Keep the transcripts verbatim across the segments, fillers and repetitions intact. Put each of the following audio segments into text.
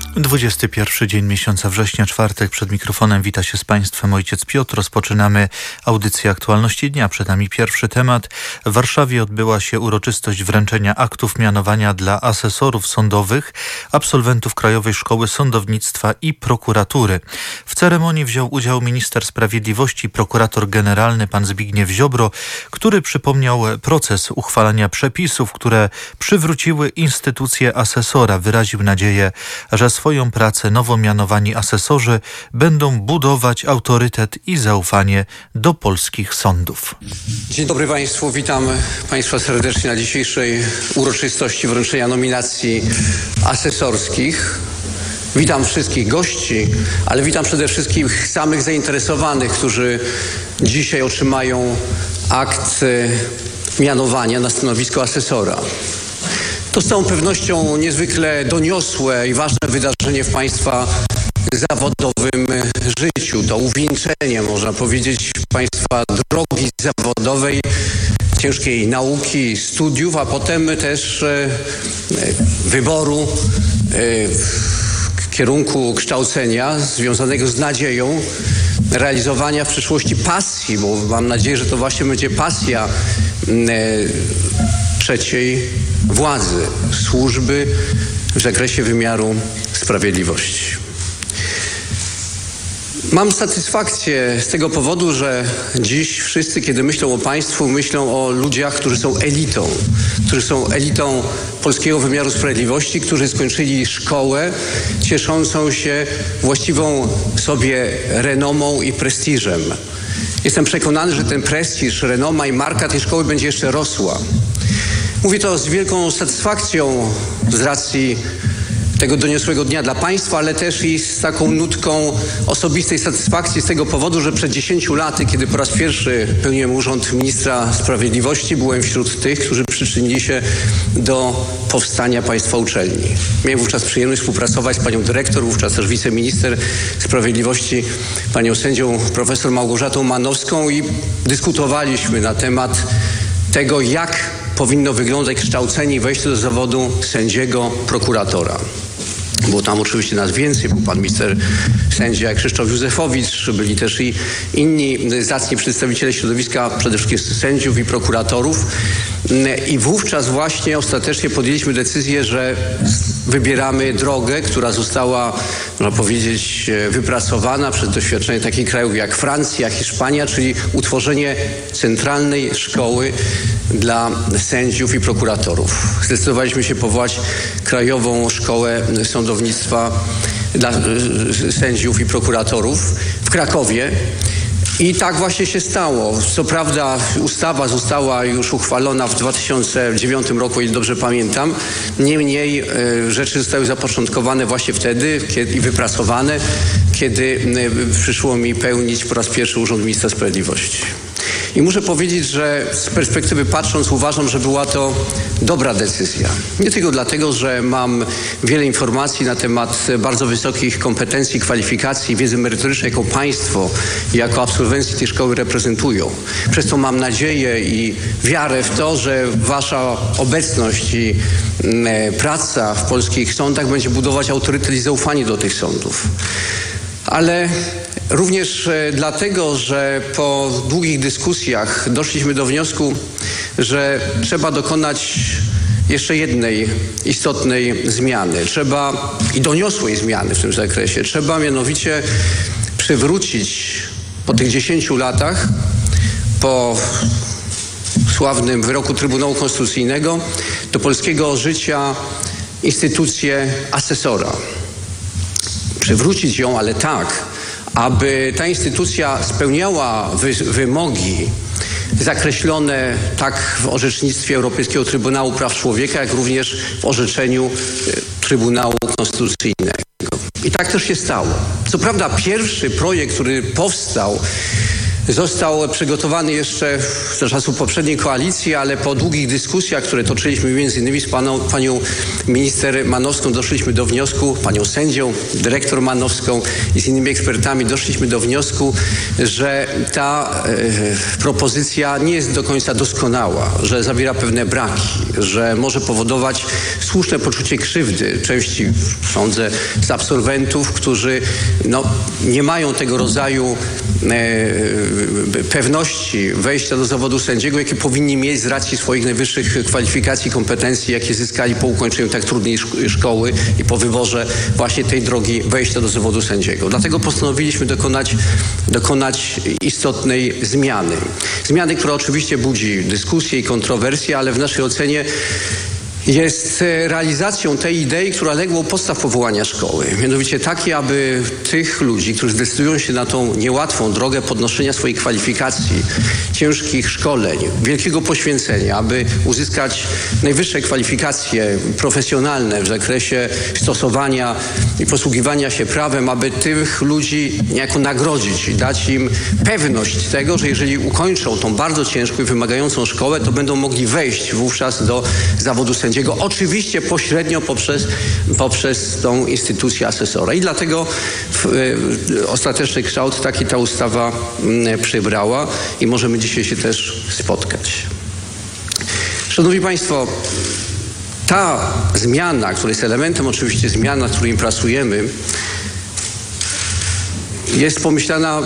dwudziesty pierwszy dzień miesiąca września, czwartek. Przed mikrofonem wita się z Państwem ojciec Piotr. Rozpoczynamy audycję Aktualności Dnia. Przed nami pierwszy temat. W Warszawie odbyła się uroczystość wręczenia aktów mianowania dla asesorów sądowych, absolwentów Krajowej Szkoły Sądownictwa i Prokuratury. W ceremonii wziął udział minister sprawiedliwości, prokurator generalny pan Zbigniew Ziobro, który przypomniał proces uchwalania przepisów, które przywróciły instytucję asesora. Wyraził nadzieję, że swoją pracę nowo mianowani asesorzy będą budować autorytet i zaufanie do polskich sądów. Dzień dobry Państwu, witam Państwa serdecznie na dzisiejszej uroczystości wręczenia nominacji asesorskich. Witam wszystkich gości, ale witam przede wszystkim samych zainteresowanych, którzy dzisiaj otrzymają akt mianowania na stanowisko asesora. To z całą pewnością niezwykle doniosłe i ważne wydarzenie w Państwa zawodowym życiu. To uwieńczenie, można powiedzieć, Państwa drogi zawodowej, ciężkiej nauki, studiów, a potem też e, wyboru e, kierunku kształcenia związanego z nadzieją realizowania w przyszłości pasji, bo mam nadzieję, że to właśnie będzie pasja e, trzeciej władzy, służby w zakresie wymiaru sprawiedliwości. Mam satysfakcję z tego powodu, że dziś wszyscy, kiedy myślą o państwu, myślą o ludziach, którzy są elitą, którzy są elitą polskiego wymiaru sprawiedliwości, którzy skończyli szkołę cieszącą się właściwą sobie renomą i prestiżem. Jestem przekonany, że ten prestiż, renoma i marka tej szkoły będzie jeszcze rosła. Mówię to z wielką satysfakcją z racji tego doniosłego dnia dla Państwa, ale też i z taką nutką osobistej satysfakcji z tego powodu, że przed dziesięciu laty, kiedy po raz pierwszy pełniłem urząd ministra sprawiedliwości, byłem wśród tych, którzy przyczynili się do powstania państwa uczelni. Miałem wówczas przyjemność współpracować z panią dyrektor, wówczas też wiceminister sprawiedliwości, panią sędzią profesor Małgorzatą Manowską i dyskutowaliśmy na temat tego, jak powinno wyglądać kształcenie i wejście do zawodu sędziego, prokuratora. Było tam oczywiście nas więcej, był pan minister sędzia Krzysztof Józefowicz, byli też i inni zacni przedstawiciele środowiska, przede wszystkim sędziów i prokuratorów. I wówczas właśnie ostatecznie podjęliśmy decyzję, że wybieramy drogę, która została, można powiedzieć, wypracowana przez doświadczenie takich krajów jak Francja, Hiszpania, czyli utworzenie centralnej szkoły dla sędziów i prokuratorów. Zdecydowaliśmy się powołać Krajową Szkołę Sądownictwa dla sędziów i prokuratorów w Krakowie. I tak właśnie się stało. Co prawda ustawa została już uchwalona w dwa tysiące dziewiątym roku, jeśli dobrze pamiętam. Niemniej e, rzeczy zostały zapoczątkowane właśnie wtedy kiedy, i wypracowane, kiedy e, przyszło mi pełnić po raz pierwszy urząd ministra sprawiedliwości. I muszę powiedzieć, że z perspektywy patrząc uważam, że była to dobra decyzja. Nie tylko dlatego, że mam wiele informacji na temat bardzo wysokich kompetencji, kwalifikacji, wiedzy merytorycznej, jaką państwo, jako absolwenci tej szkoły reprezentują. Przez to mam nadzieję i wiarę w to, że wasza obecność i e, praca w polskich sądach będzie budować autorytet i zaufanie do tych sądów. Ale również dlatego, że po długich dyskusjach doszliśmy do wniosku, że trzeba dokonać jeszcze jednej istotnej zmiany. Trzeba i doniosłej zmiany w tym zakresie. Trzeba mianowicie przywrócić po tych dziesięciu latach, po sławnym wyroku Trybunału Konstytucyjnego, do polskiego życia instytucję asesora. Przywrócić ją, ale tak, aby ta instytucja spełniała wy- wymogi zakreślone tak w orzecznictwie Europejskiego Trybunału Praw Człowieka, jak również w orzeczeniu Trybunału Konstytucyjnego. I tak też się stało. Co prawda pierwszy projekt, który powstał został przygotowany jeszcze za czasów poprzedniej koalicji, ale po długich dyskusjach, które toczyliśmy między innymi z paną, panią minister Manowską, doszliśmy do wniosku, panią sędzią, dyrektor Manowską i z innymi ekspertami doszliśmy do wniosku, że ta e, propozycja nie jest do końca doskonała, że zawiera pewne braki, że może powodować słuszne poczucie krzywdy części, sądzę, z absolwentów, którzy no, nie mają tego rodzaju e, pewności wejścia do zawodu sędziego, jakie powinni mieć z racji swoich najwyższych kwalifikacji i kompetencji, jakie zyskali po ukończeniu tak trudnej szkoły i po wyborze właśnie tej drogi wejścia do zawodu sędziego. Dlatego postanowiliśmy dokonać, dokonać istotnej zmiany. Zmiany, która oczywiście budzi dyskusję i kontrowersje, ale w naszej ocenie jest realizacją tej idei, która legła u podstaw powołania szkoły. Mianowicie takie, aby tych ludzi, którzy zdecydują się na tą niełatwą drogę podnoszenia swoich kwalifikacji, ciężkich szkoleń, wielkiego poświęcenia, aby uzyskać najwyższe kwalifikacje profesjonalne w zakresie stosowania i posługiwania się prawem, aby tych ludzi niejako nagrodzić i dać im pewność tego, że jeżeli ukończą tą bardzo ciężką i wymagającą szkołę, to będą mogli wejść wówczas do zawodu sędziego. Oczywiście pośrednio poprzez, poprzez tą instytucję asesora. I dlatego w, y, ostateczny kształt taki ta ustawa y, przybrała i możemy dzisiaj się też spotkać. Szanowni Państwo, ta zmiana, która jest elementem oczywiście zmian, nad którymi pracujemy, jest pomyślana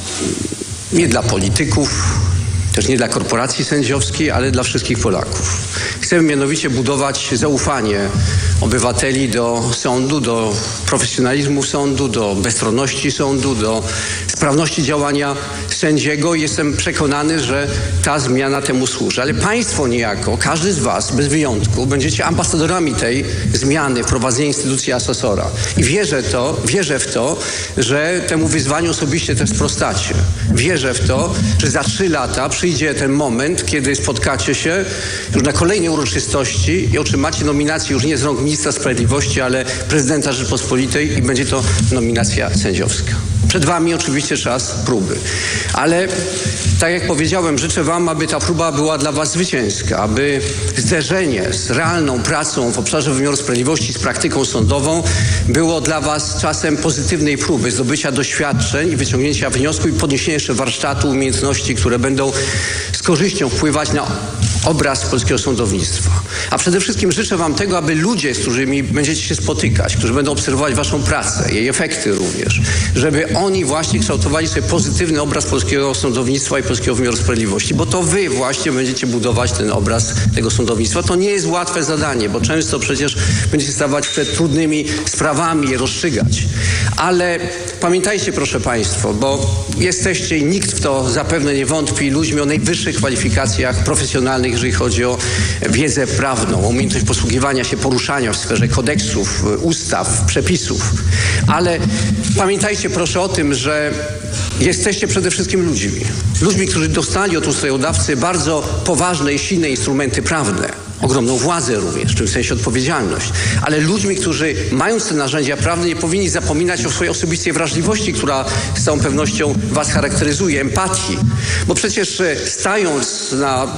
nie dla polityków, też nie dla korporacji sędziowskiej, ale dla wszystkich Polaków. Chcemy mianowicie budować zaufanie obywateli do sądu, do profesjonalizmu sądu, do bezstronności sądu, do sprawności działania sędziego i jestem przekonany, że ta zmiana temu służy. Ale Państwo niejako, każdy z Was, bez wyjątku, będziecie ambasadorami tej zmiany, wprowadzenia instytucji asesora. I wierzę, to, wierzę w to, że temu wyzwaniu osobiście też sprostacie. Wierzę w to, że za trzy lata przyjdzie ten moment, kiedy spotkacie się już na kolejnej uroczystości i otrzymacie nominację już nie z rąk ministra sprawiedliwości, ale prezydenta Rzeczypospolitej i będzie to nominacja sędziowska. Przed Wami oczywiście czas próby. Ale tak jak powiedziałem, życzę Wam, aby ta próba była dla Was zwycięska, aby zderzenie z realną pracą w obszarze wymiaru sprawiedliwości, z praktyką sądową było dla Was czasem pozytywnej próby, zdobycia doświadczeń i wyciągnięcia wniosków i podniesienia jeszcze warsztatu, umiejętności, które będą z korzyścią wpływać na obraz polskiego sądownictwa. A przede wszystkim życzę Wam tego, aby ludzie, z którymi będziecie się spotykać, którzy będą obserwować Waszą pracę, jej efekty również, żeby oni właśnie kształtowali sobie pozytywny obraz polskiego sądownictwa i polskiego wymiaru sprawiedliwości, bo to Wy właśnie będziecie budować ten obraz tego sądownictwa. To nie jest łatwe zadanie, bo często przecież będziecie stawać przed trudnymi sprawami, je rozstrzygać. Ale pamiętajcie, proszę Państwo, bo jesteście i nikt w to zapewne nie wątpi, ludźmi o najwyższych kwalifikacjach profesjonalnych, jeżeli chodzi o wiedzę prawną, o umiejętność posługiwania się, poruszania w sferze kodeksów, ustaw, przepisów. Ale pamiętajcie proszę o tym, że jesteście przede wszystkim ludźmi. Ludźmi, którzy dostali od ustawodawcy bardzo poważne i silne instrumenty prawne. Ogromną władzę również, w tym sensie odpowiedzialność. Ale ludźmi, którzy mając te narzędzia prawne, nie powinni zapominać o swojej osobistej wrażliwości, która z całą pewnością Was charakteryzuje, empatii. Bo przecież stając na,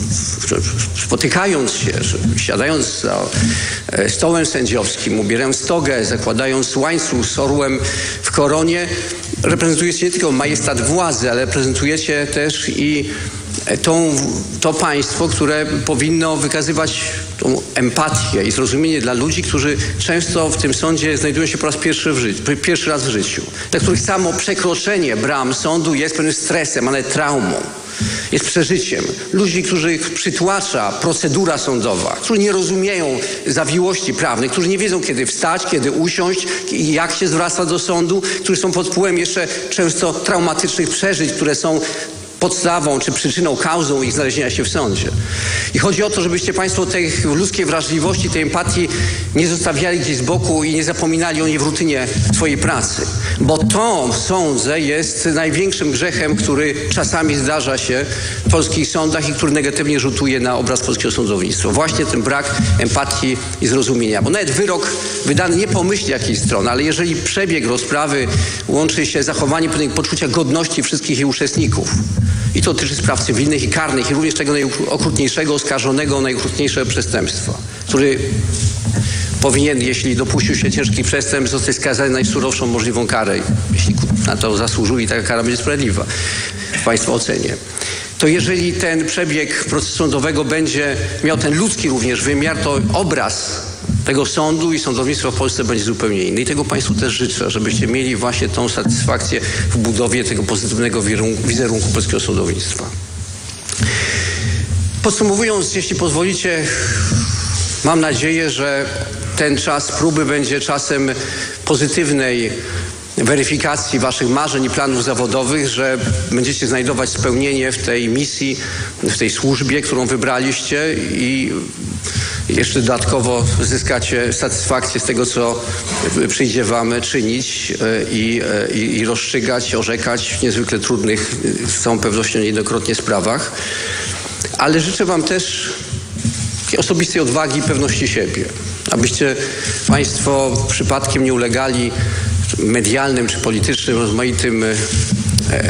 spotykając się, siadając za stołem sędziowskim, ubierając togę, zakładając łańcuch z orłem w koronie, reprezentujecie nie tylko majestat władzy, ale reprezentujecie też i Tą, to państwo, które powinno wykazywać tą empatię i zrozumienie dla ludzi, którzy często w tym sądzie znajdują się po raz pierwszy, w życiu, pierwszy raz w życiu. Dla których samo przekroczenie bram sądu jest pewnym stresem, ale traumą. Jest przeżyciem. Ludzi, których przytłacza procedura sądowa, którzy nie rozumieją zawiłości prawnych, którzy nie wiedzą, kiedy wstać, kiedy usiąść i jak się zwraca do sądu, którzy są pod wpływem jeszcze często traumatycznych przeżyć, które są podstawą czy przyczyną, kauzą ich znalezienia się w sądzie. I chodzi o to, żebyście Państwo tej ludzkiej wrażliwości, tej empatii nie zostawiali gdzieś z boku i nie zapominali o niej w rutynie swojej pracy. Bo to, sądzę, jest największym grzechem, który czasami zdarza się w polskich sądach i który negatywnie rzutuje na obraz polskiego sądownictwa. Właśnie ten brak empatii i zrozumienia. Bo nawet wyrok wydany nie pomyśli jakiej strony, ale jeżeli przebieg rozprawy łączy się z zachowaniem pewnego poczucia godności wszystkich jej uczestników, i to dotyczy spraw cywilnych i karnych, i również tego najokrutniejszego oskarżonego o najokrutniejsze przestępstwa, który powinien, jeśli dopuścił się ciężkich przestępstw, zostać skazany na najsurowszą możliwą karę, jeśli na to zasłużył i taka kara będzie sprawiedliwa w Państwa ocenie. To jeżeli ten przebieg procesu sądowego będzie miał ten ludzki również wymiar, to obraz tego sądu i sądownictwa w Polsce będzie zupełnie inny. I tego Państwu też życzę, żebyście mieli właśnie tą satysfakcję w budowie tego pozytywnego wizerunku polskiego sądownictwa. Podsumowując, jeśli pozwolicie, mam nadzieję, że ten czas próby będzie czasem pozytywnej weryfikacji waszych marzeń i planów zawodowych, że będziecie znajdować spełnienie w tej misji, w tej służbie, którą wybraliście i jeszcze dodatkowo zyskacie satysfakcję z tego, co przyjdzie wam czynić i, i, i rozstrzygać, orzekać w niezwykle trudnych, z całą pewnością niejednokrotnie sprawach. Ale życzę wam też osobistej odwagi i pewności siebie, abyście Państwo przypadkiem nie ulegali medialnym czy politycznym rozmaitym e, e,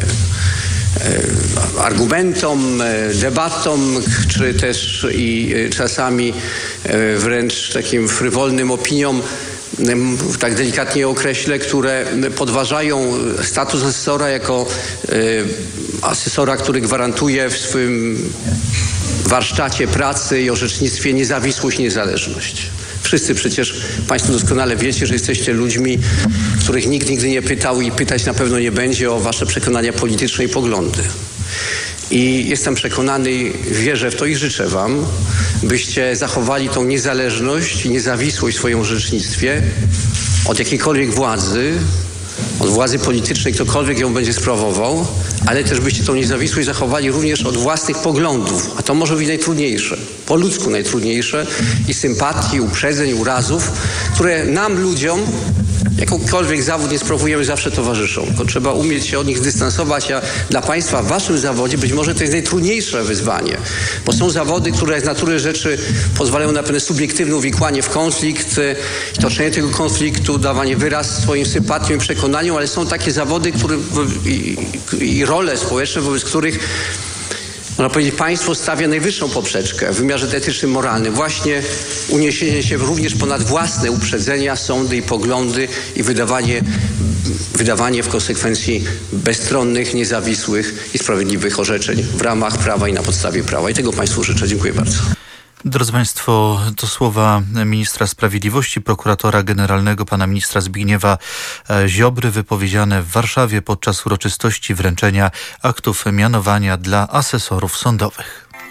argumentom, debatom, czy też i czasami e, wręcz takim frywolnym opiniom, tak delikatnie określę, które podważają status asesora jako e, asesora, który gwarantuje w swym warsztacie pracy i orzecznictwie niezawisłość i niezależność. Wszyscy przecież Państwo doskonale wiecie, że jesteście ludźmi, których nikt nigdy nie pytał i pytać na pewno nie będzie o wasze przekonania polityczne i poglądy. I jestem przekonany, wierzę w to i życzę wam, byście zachowali tą niezależność i niezawisłość w swoim orzecznictwie od jakiejkolwiek władzy, od władzy politycznej, ktokolwiek ją będzie sprawował, ale też byście tą niezawisłość zachowali również od własnych poglądów, a to może być najtrudniejsze, po ludzku najtrudniejsze, i sympatii, uprzedzeń, urazów, które nam, ludziom, jakąkolwiek zawód nie sprawujemy, zawsze towarzyszą. Tylko trzeba umieć się od nich dystansować, a dla Państwa w waszym zawodzie być może to jest najtrudniejsze wyzwanie, bo są zawody, które z natury rzeczy pozwalają na pewne subiektywne uwikłanie w konflikt, toczenie tego konfliktu, dawanie wyraz swoim sympatiom i przekonaniom, ale są takie zawody, które i, i role społeczne, wobec których, można powiedzieć, państwo stawia najwyższą poprzeczkę w wymiarze etycznym, moralnym. Właśnie uniesienie się również ponad własne uprzedzenia, sądy i poglądy i wydawanie, wydawanie w konsekwencji bezstronnych, niezawisłych i sprawiedliwych orzeczeń w ramach prawa i na podstawie prawa. I tego Państwu życzę. Dziękuję bardzo. Drodzy Państwo, to słowa ministra sprawiedliwości, prokuratora generalnego, pana ministra Zbigniewa Ziobry, wypowiedziane w Warszawie podczas uroczystości wręczenia aktów mianowania dla asesorów sądowych.